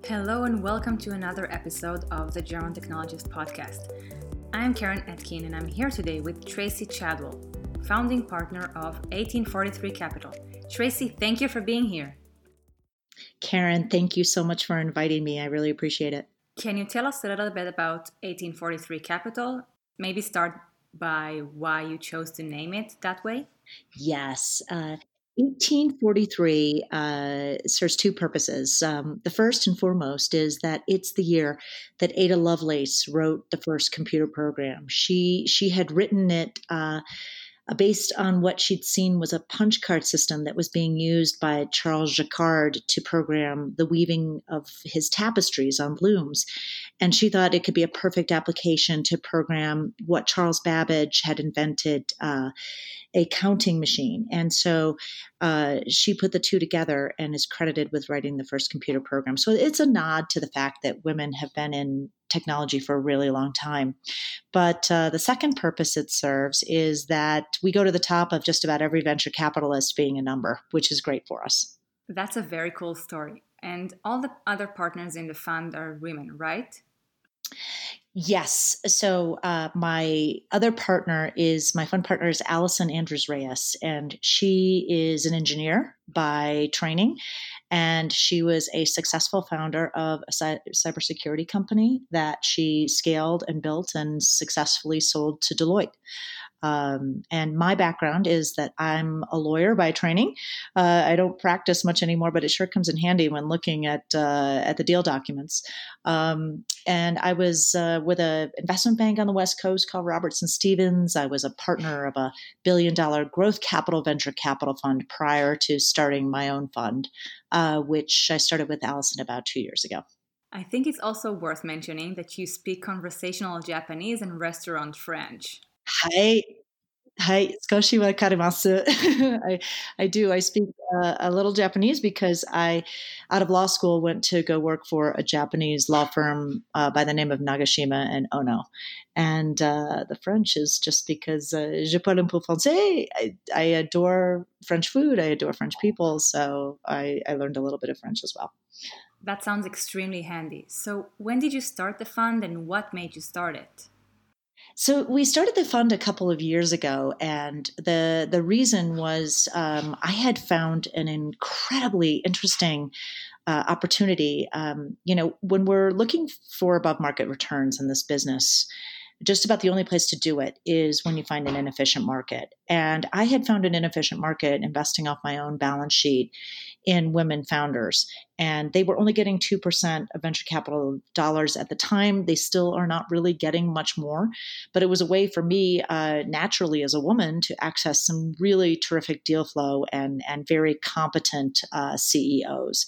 Hello and welcome to another episode of the German Technologist podcast. I'm Karen Etkin and I'm here today with Tracy Chadwell, founding partner of 1843 Capital. Tracy, thank you for being here. Karen, thank you so much for inviting me. I really appreciate it. Can you tell us a little bit about 1843 Capital? Maybe start by why you chose to name it that way? Yes. 1843 serves two purposes. The first and foremost is that it's the year that Ada Lovelace wrote the first computer program. She had written it based on what she'd seen was a punch card system that was being used by Charles Jacquard to program the weaving of his tapestries on looms. And she thought it could be a perfect application to program what Charles Babbage had invented, a counting machine. And so she put the two together and is credited with writing the first computer program. So it's a nod to the fact that women have been in technology for a really long time. But the second purpose it serves is that we go to the top of just about every venture capitalist being a number, which is great for us. That's a very cool story. And all the other partners in the fund are women, right? Yes. So my fund partner is Allison Andrews Reyes, and she is an engineer by training. And she was a successful founder of a cybersecurity company that she scaled and built and successfully sold to Deloitte. And my background is that I'm a lawyer by training. I don't practice much anymore, but it sure comes in handy when looking at the deal documents. And I was with an investment bank on the West Coast called Robertson Stephens. I was a partner of a billion-dollar growth capital venture capital fund prior to starting my own fund, which I started with Allison about 2 years ago. I think it's also worth mentioning that you speak conversational Japanese and restaurant French. Hi. Hi, Skoshi wa karimasu. I do. I speak a little Japanese because out of law school, went to go work for a Japanese law firm by the name of Nagashima and Ono. And the French is just because je parle un peu français. I adore French food. I adore French people. So I learned a little bit of French as well. That sounds extremely handy. So when did you start the fund and what made you start it? So we started the fund a couple of years ago, and the reason was I had found an incredibly interesting opportunity. When we're looking for above market returns in this business, just about the only place to do it is when you find an inefficient market. And I had found an inefficient market investing off my own balance sheet in women founders. And they were only getting 2% of venture capital dollars at the time. They still are not really getting much more. But it was a way for me, naturally as a woman, to access some really terrific deal flow and very competent CEOs.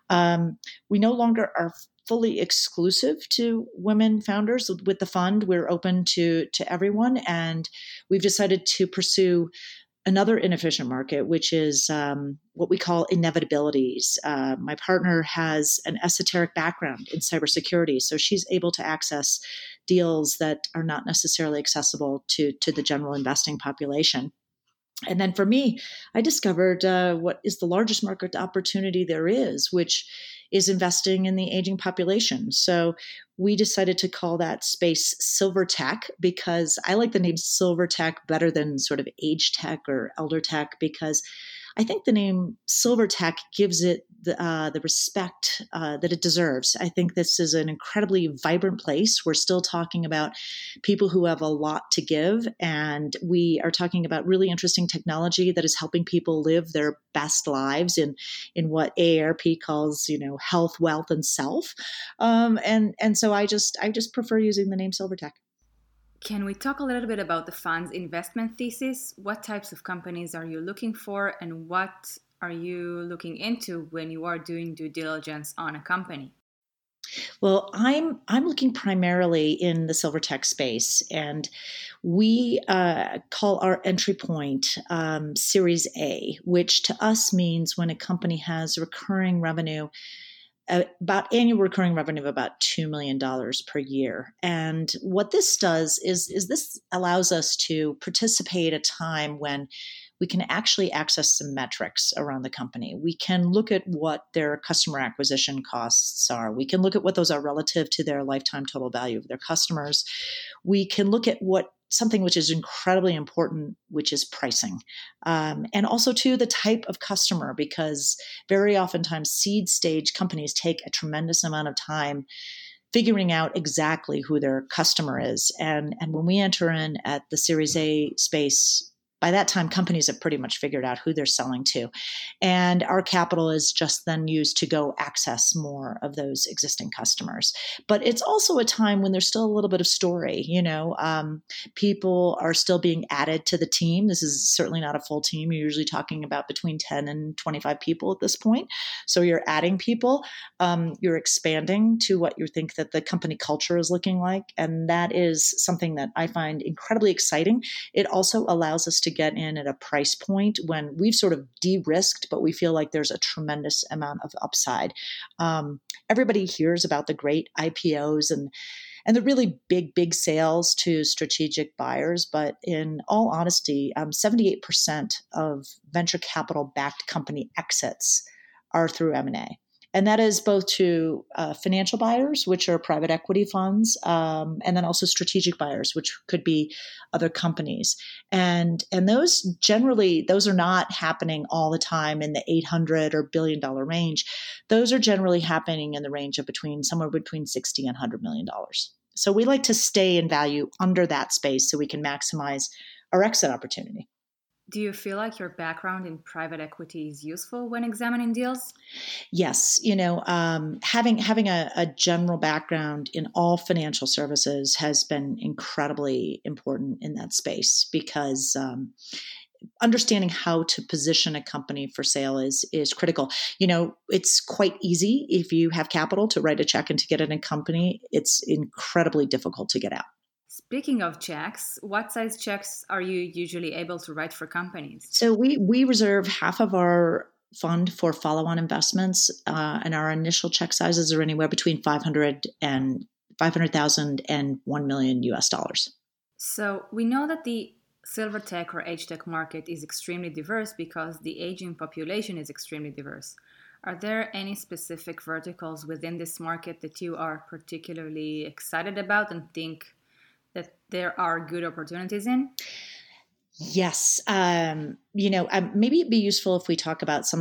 We no longer are fully exclusive to women founders with the fund. We're open to everyone, and we've decided to pursue another inefficient market, which is what we call inevitabilities. My partner has an esoteric background in cybersecurity, so she's able to access deals that are not necessarily accessible to the general investing population. And then for me, I discovered what is the largest market opportunity there is, which is investing in the aging population. So we decided to call that space silver tech because I like the name silver tech better than sort of age tech or elder tech, because I think the name silver tech gives it the respect that it deserves. I think this is an incredibly vibrant place. We're still talking about people who have a lot to give, and we are talking about really interesting technology that is helping people live their best lives in what AARP calls, health, wealth, and self. And so I just prefer using the name silver tech. Can we talk a little bit about the fund's investment thesis? What types of companies are you looking for, and what are you looking into when you are doing due diligence on a company? Well, I'm looking primarily in the silver tech space, and we call our entry point Series A, which to us means when a company has recurring revenue. About annual recurring revenue of about $2 million per year. And what this does is this allows us to participate at a time when we can actually access some metrics around the company. We can look at what their customer acquisition costs are. We can look at what those are relative to their lifetime total value of their customers. We can look at what something which is incredibly important, which is pricing. And also to the type of customer, because very oftentimes seed stage companies take a tremendous amount of time figuring out exactly who their customer is. And when we enter in at the Series A space, by that time, companies have pretty much figured out who they're selling to. And our capital is just then used to go access more of those existing customers. But it's also a time when there's still a little bit of story. People are still being added to the team. This is certainly not a full team. You're usually talking about between 10 and 25 people at this point. So you're adding people. You're expanding to what you think that the company culture is looking like. And that is something that I find incredibly exciting. It also allows us to get in at a price point when we've sort of de-risked, but we feel like there's a tremendous amount of upside. Everybody hears about the great IPOs and the really big sales to strategic buyers. But in all honesty, 78% of venture capital backed company exits are through M&A. And that is both to financial buyers, which are private equity funds, and then also strategic buyers, which could be other companies. And those are not happening all the time in the 800 or $1 billion range. Those are generally happening in the range of somewhere between 60 and $100 million. So we like to stay in value under that space so we can maximize our exit opportunity. Do you feel like your background in private equity is useful when examining deals? Yes. Having a general background in all financial services has been incredibly important in that space because understanding how to position a company for sale is critical. It's quite easy if you have capital to write a check and to get in a company. It's incredibly difficult to get out. Speaking of checks, what size checks are you usually able to write for companies? So we reserve half of our fund for follow-on investments, and our initial check sizes are anywhere between $500,000 and $1 million US. So we know that the silver tech or age tech market is extremely diverse because the aging population is extremely diverse. Are there any specific verticals within this market that you are particularly excited about and think that there are good opportunities in? Yes. Maybe it'd be useful if we talk about some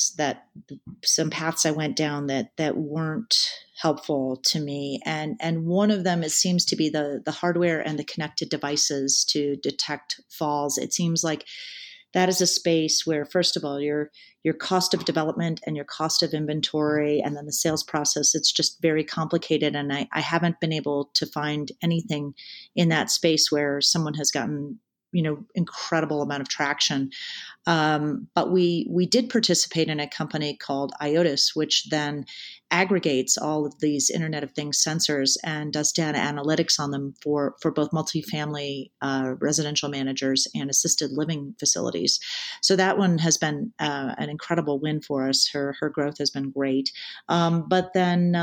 paths I went down that weren't helpful to me. And one of them, it seems to be the hardware and the connected devices to detect falls. It seems like that is a space where, first of all, your cost of development and your cost of inventory and then the sales process, it's just very complicated. And I haven't been able to find anything in that space where someone has gotten incredible amount of traction. But we did participate in a company called IOTAS, which then aggregates all of these Internet of Things sensors and does data analytics on them for both multifamily residential managers and assisted living facilities. So that one has been an incredible win for us. Her growth has been great. But then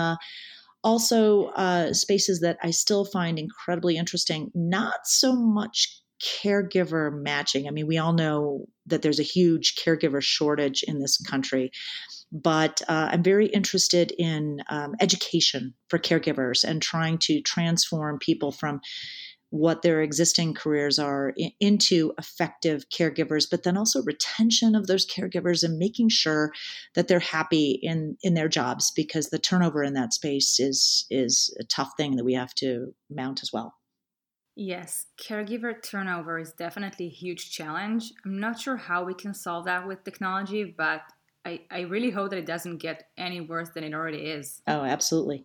also spaces that I still find incredibly interesting, not so much caregiver matching. I mean, we all know that there's a huge caregiver shortage in this country, but I'm very interested in education for caregivers and trying to transform people from what their existing careers are into effective caregivers, but then also retention of those caregivers and making sure that they're happy in their jobs, because the turnover in that space is a tough thing that we have to mount as well. Yes, caregiver turnover is definitely a huge challenge. I'm not sure how we can solve that with technology, but I really hope that it doesn't get any worse than it already is. Oh, absolutely.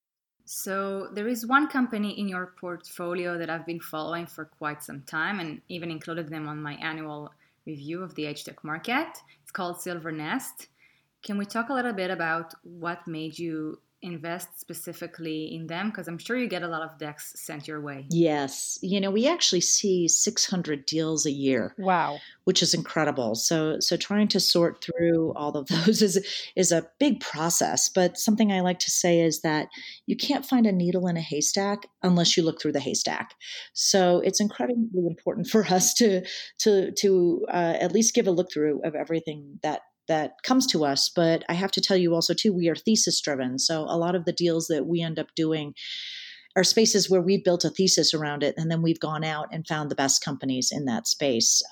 So there is one company in your portfolio that I've been following for quite some time and even included them on my annual review of the age tech market. It's called Silver Nest. Can we talk a little bit about what made you invest specifically in them? Because I'm sure you get a lot of decks sent your way. Yes. We actually see 600 deals a year. Wow. Which is incredible. So trying to sort through all of those is a big process. But something I like to say is that you can't find a needle in a haystack unless you look through the haystack. So it's incredibly important for us to at least give a look through of everything that comes to us. But I have to tell you also too, we are thesis driven. So a lot of the deals that we end up doing are spaces where we've built a thesis around it, and then we've gone out and found the best companies in that space.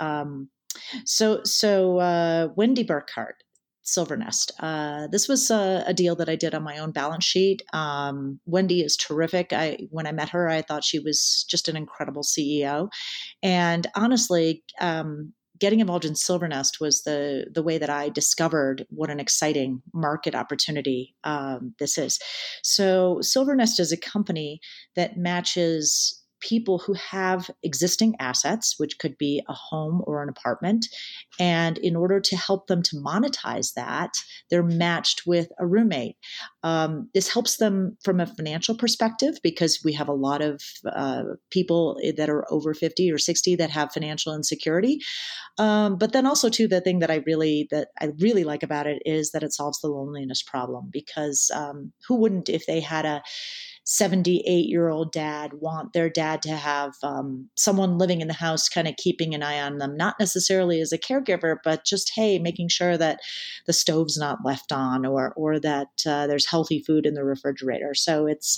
Wendy Burkhardt, Silvernest. This was a deal that I did on my own balance sheet. Wendy is terrific. When I met her, I thought she was just an incredible CEO. And honestly, getting involved in Silvernest was the way that I discovered what an exciting market opportunity this is. So Silvernest is a company that matches people who have existing assets, which could be a home or an apartment. And in order to help them to monetize that, they're matched with a roommate. This helps them from a financial perspective because we have a lot of people that are over 50 or 60 that have financial insecurity. But then also too, the thing that I really like about it is that it solves the loneliness problem, because who wouldn't, if they had a 78-year-old dad, want their dad to have someone living in the house kind of keeping an eye on them, not necessarily as a caregiver, but just, hey, making sure that the stove's not left on or that there's healthy food in the refrigerator. So it's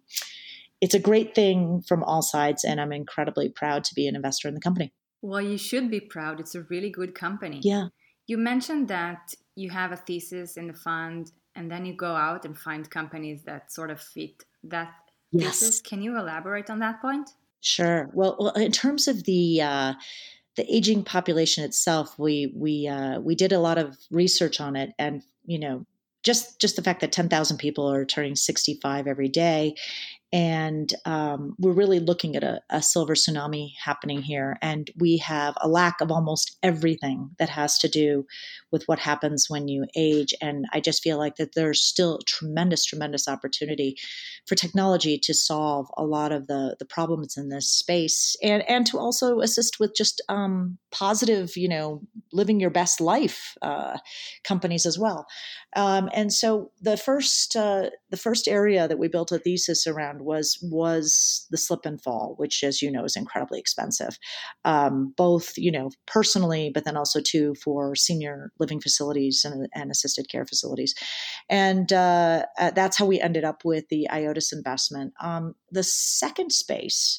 a great thing from all sides, and I'm incredibly proud to be an investor in the company. Well, you should be proud. It's a really good company. Yeah. You mentioned that you have a thesis in the fund, and then you go out and find companies that sort of fit that thesis. Can you elaborate on that point? Sure. Well, in terms of the aging population itself, we did a lot of research on it, and just the fact that 10,000 people are turning 65 every day. And we're really looking at a silver tsunami happening here. And we have a lack of almost everything that has to do with what happens when you age. And I just feel like that there's still tremendous, tremendous opportunity for technology to solve a lot of the problems in this space, and to also assist with just positive, living your best life companies as well. And so the first area that we built a thesis around was the slip and fall, which, as you know, is incredibly expensive, both personally, but then also too for senior living facilities and assisted care facilities, and that's how we ended up with the IOTAS investment. The second space,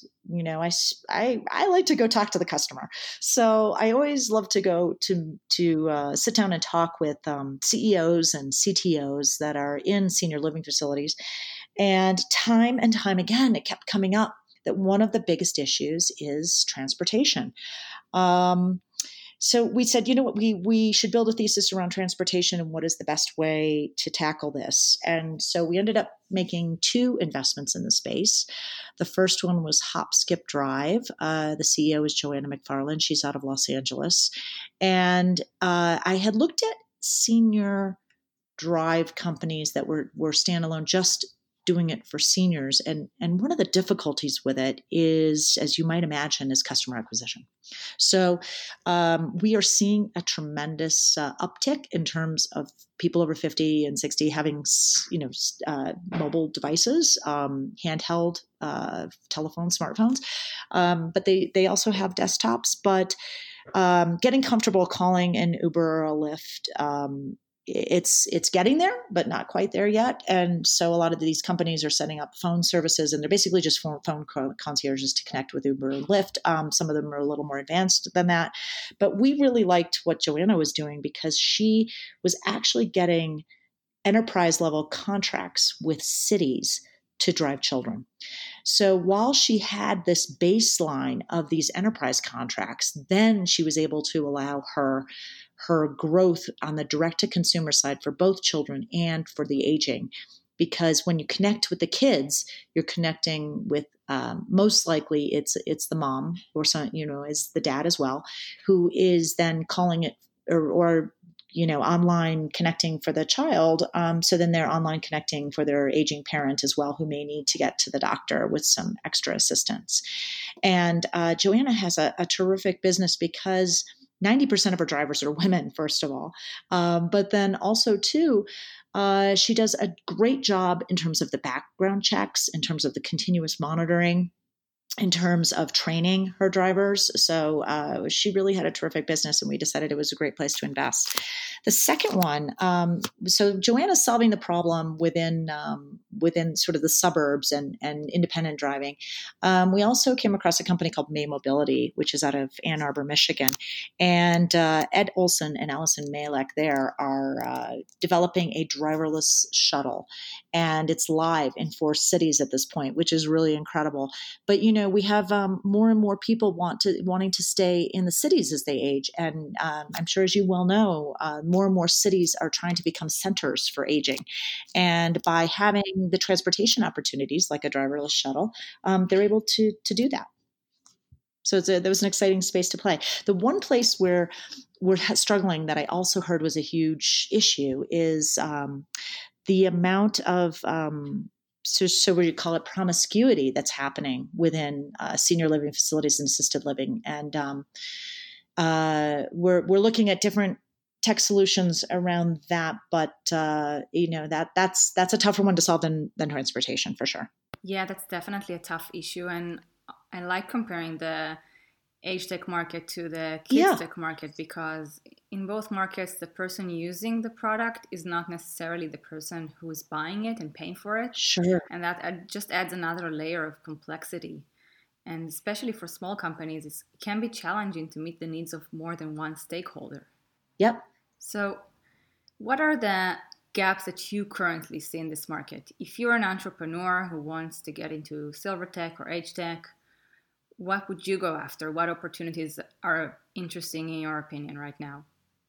I like to go talk to the customer, so I always love to go to sit down and talk with CEOs and CTOs that are in senior living facilities. And time again, it kept coming up that one of the biggest issues is transportation. So we said, we should build a thesis around transportation and what is the best way to tackle this. And so we ended up making 2 investments in the space. The first one was Hop Skip Drive. The CEO is Joanna McFarland. She's out of Los Angeles. And I had looked at senior drive companies that were standalone, just doing it for seniors. And one of the difficulties with it is, as you might imagine, is customer acquisition. So we are seeing a tremendous uptick in terms of people over 50 and 60 having, mobile devices, handheld telephones, smartphones, but they also have desktops. But getting comfortable calling an Uber or a Lyft, it's getting there, but not quite there yet. And so a lot of these companies are setting up phone services, and they're basically just phone concierges to connect with Uber and Lyft. Some of them are a little more advanced than that. But we really liked what Joanna was doing, because she was actually getting enterprise level contracts with cities to drive children. So while she had this baseline of these enterprise contracts, then she was able to allow her growth on the direct-to-consumer side for both children and for the aging. Because when you connect with the kids, you're connecting with most likely it's the mom, or some, is the dad as well, who is then calling it or online connecting for the child. So then they're online connecting for their aging parent as well, who may need to get to the doctor with some extra assistance. And Joanna has a terrific business because 90% of her drivers are women, first of all. But then also, too, she does a great job in terms of the background checks, in terms of the continuous monitoring, in terms of training her drivers. So she really had a terrific business, and we decided it was a great place to invest. The second one, so Joanna's solving the problem within sort of the suburbs and independent driving. We also came across a company called May Mobility, which is out of Ann Arbor, Michigan. And Ed Olson and Allison Malek there are developing a driverless shuttle. And it's live in 4 cities at this point, which is really incredible. But, we have more and more people wanting to stay in the cities as they age. And I'm sure, as you well know, more and more cities are trying to become centers for aging. And by having the transportation opportunities like a driverless shuttle, they're able to do that. So there was an exciting space to play. The one place where we're struggling that I also heard was a huge issue is the amount of so we call it promiscuity that's happening within senior living facilities and assisted living. And we're looking at different tech solutions around that, but that's a tougher one to solve than transportation, for sure. Yeah, that's definitely a tough issue, and I like comparing the age tech market to the kids tech market, because in both markets, the person using the product is not necessarily the person who is buying it and paying for it. Sure. And that just adds another layer of complexity. And especially for small companies, it can be challenging to meet the needs of more than one stakeholder. Yep. So what are the gaps that you currently see in this market? If you're an entrepreneur who wants to get into silver tech or age tech, what would you go after? What opportunities are interesting in your opinion right now?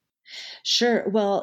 Sure. Well,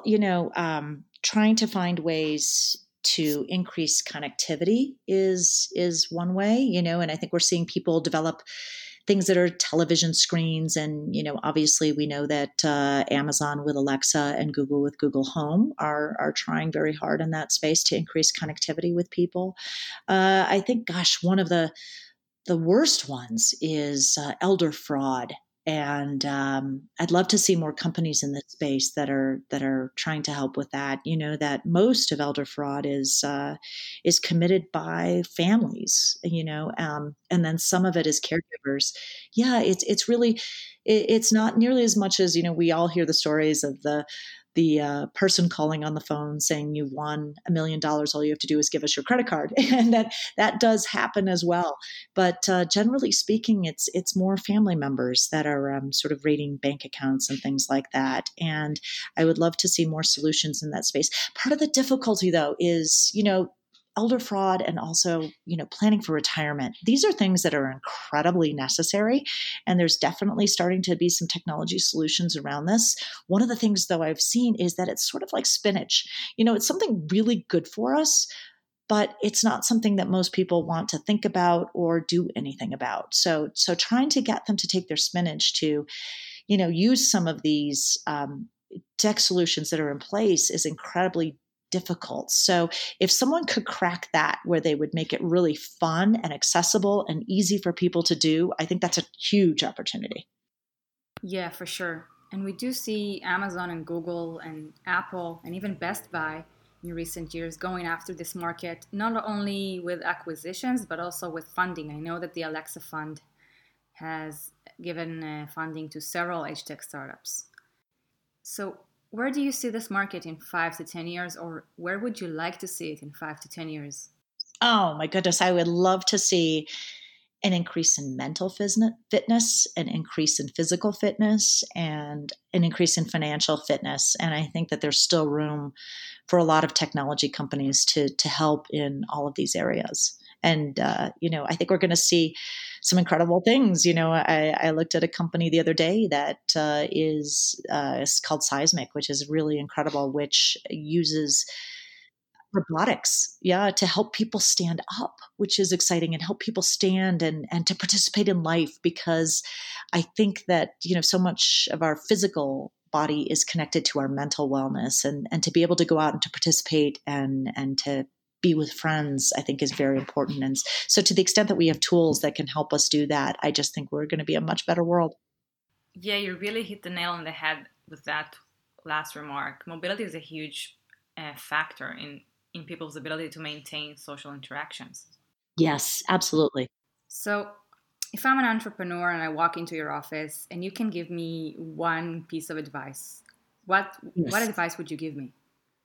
trying to find ways to increase connectivity is one way, and I think we're seeing people develop things that are television screens. And, obviously we know that Amazon with Alexa and Google with Google Home are trying very hard in that space to increase connectivity with people. I think, one of the worst ones is elder fraud. And I'd love to see more companies in this space that are trying to help with that. That most of elder fraud is committed by families. And then some of it is caregivers. Yeah, it's really it's not nearly as much as we all hear the stories of the person calling on the phone saying you won $1 million. All you have to do is give us your credit card, and that does happen as well. But generally speaking, it's more family members that are sort of raiding bank accounts and things like that. And I would love to see more solutions in that space. Part of the difficulty, though, is elder fraud and also planning for retirement. These are things that are incredibly necessary, and there's definitely starting to be some technology solutions around this. One of the things, though, I've seen is that it's sort of like spinach. It's something really good for us, but it's not something that most people want to think about or do anything about. So trying to get them to take their spinach to use some of these tech solutions that are in place is incredibly difficult. So if someone could crack that, where they would make it really fun and accessible and easy for people to do, I think that's a huge opportunity. Yeah, for sure. And we do see Amazon and Google and Apple and even Best Buy in recent years going after this market, not only with acquisitions, but also with funding. I know that the Alexa Fund has given funding to several age tech startups. So where do you see this market in 5 to 10 years, or where would you like to see it in 5 to 10 years? Oh my goodness, I would love to see an increase in mental fitness, an increase in physical fitness, and an increase in financial fitness. And I think that there's still room for a lot of technology companies to help in all of these areas. And, I think we're going to see some incredible things. I looked at a company the other day that is called Seismic, which is really incredible, which uses robotics, to help people stand up, which is exciting, and help people stand and to participate in life. Because I think that, so much of our physical body is connected to our mental wellness, and to be able to go out and to participate and to be with friends, I think is very important. And so to the extent that we have tools that can help us do that, I just think we're going to be a much better world. Yeah, you really hit the nail on the head with that last remark. Mobility is a huge factor in people's ability to maintain social interactions. Yes, absolutely. So if I'm an entrepreneur and I walk into your office and you can give me one piece of advice, what advice would you give me?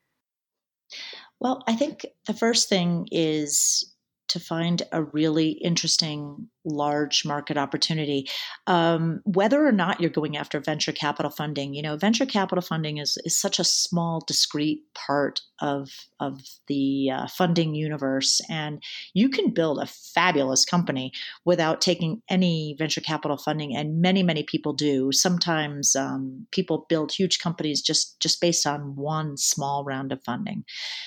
Well, I think the first thing is to find a really interesting large market opportunity. Whether or not you're going after venture capital funding, venture capital funding is such a small, discrete part of the funding universe, and you can build a fabulous company without taking any venture capital funding, and many people do. Sometimes people build huge companies just based on one small round of funding.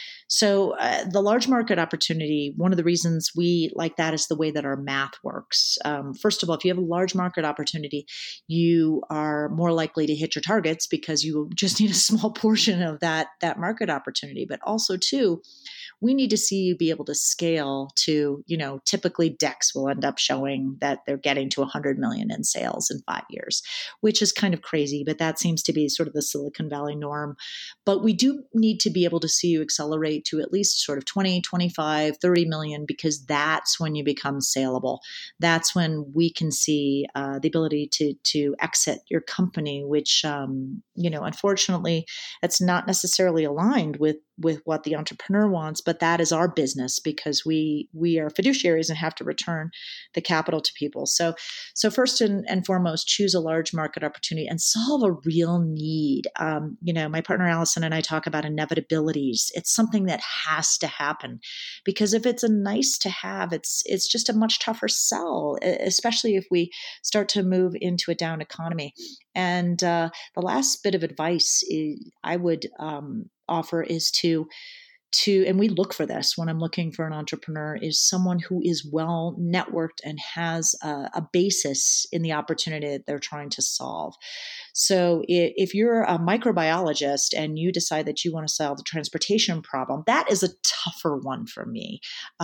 So the large market opportunity, one of the reasons we like that is the way that our math works. First of all, if you have a large market opportunity, you are more likely to hit your targets because you just need a small portion of that market opportunity. But also, too, we need to see you be able to scale to, typically Dex will end up showing that they're getting to 100 million in sales in 5 years, which is kind of crazy, but that seems to be sort of the Silicon Valley norm. But we do need to be able to see you accelerate to at least sort of 20, 25, 30 million, because that's when you become saleable. That's when we can see the ability to exit your company, which, unfortunately, it's not necessarily aligned with what the entrepreneur wants, but that is our business because we are fiduciaries and have to return the capital to people. So first and foremost, choose a large market opportunity and solve a real need. My partner Allison and I talk about inevitabilities. It's something that has to happen, because if it's a nice to have, it's just a much tougher sell, especially if we start to move into a down economy. And the last bit of advice I would offer is to and we look for this when I'm looking for an entrepreneur, is someone who is well networked and has a basis in the opportunity that they're trying to solve. So if you're a microbiologist and you decide that you want to solve the transportation problem, that is a tougher one for me.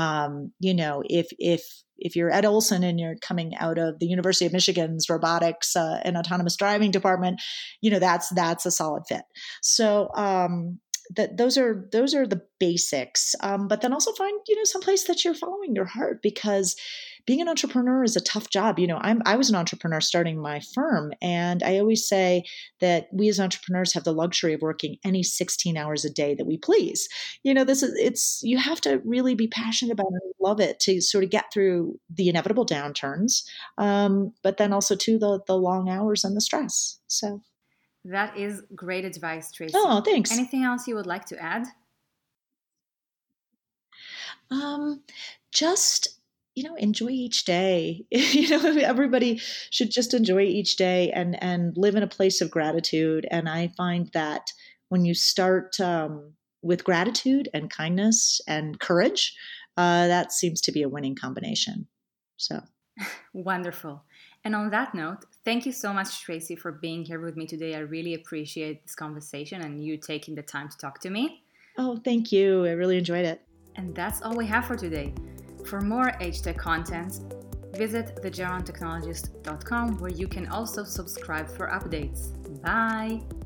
If you're Ed Olson and you're coming out of the University of Michigan's robotics and autonomous driving department, that's a solid fit. So those are the basics. But then also find some place that you're following your heart, because being an entrepreneur is a tough job. I was an entrepreneur starting my firm, and I always say that we as entrepreneurs have the luxury of working any 16 hours a day that we please. You have to really be passionate about it and love it to sort of get through the inevitable downturns, but then also too the long hours and the stress. So. That is great advice, Tracy. Oh, thanks. Anything else you would like to add? Just, enjoy each day. Everybody should just enjoy each day and live in a place of gratitude. And I find that when you start with gratitude and kindness and courage, that seems to be a winning combination. So. Wonderful. And on that note, thank you so much, Tracy, for being here with me today. I really appreciate this conversation and you taking the time to talk to me. Oh, thank you. I really enjoyed it. And that's all we have for today. For more HTech content, visit thegerontechnologist.com, where you can also subscribe for updates. Bye!